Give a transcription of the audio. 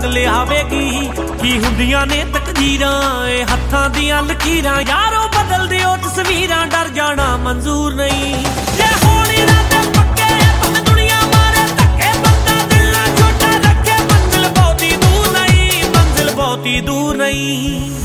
ਲਿਆਵੇਗੀ। ਕੀ ਹੁੰਦੀਆਂ ਨੇ ਤਕਦੀਰਾਂ ਏ ਹੱਥਾਂ ਦੀਆਂ ਲਕੀਰਾਂ, ਯਾਰੋ ਬਦਲ ਦਿਓ ਤਸਵੀਰਾਂ, ਡਰ ਜਾਣਾ ਮਨਜ਼ੂਰ ਨਹੀਂ। ਜੇ ਹੋਣ ਇਰਾਦੇ ਪੱਕੇ ਭਾਵੇਂ ਦੁਨੀਆ ਮਾਰੇ ਧੱਕੇ, ਬੰਦਾ ਦਿਲ ਨਾ ਛੋਟਾ ਰੱਖੇ, ਮੰਜ਼ਿਲ ਬਹੁਤੀ ਦੂਰ ਨਹੀਂ, ਮੰਜ਼ਿਲ ਬਹੁਤੀ ਦੂਰ ਨਹੀਂ।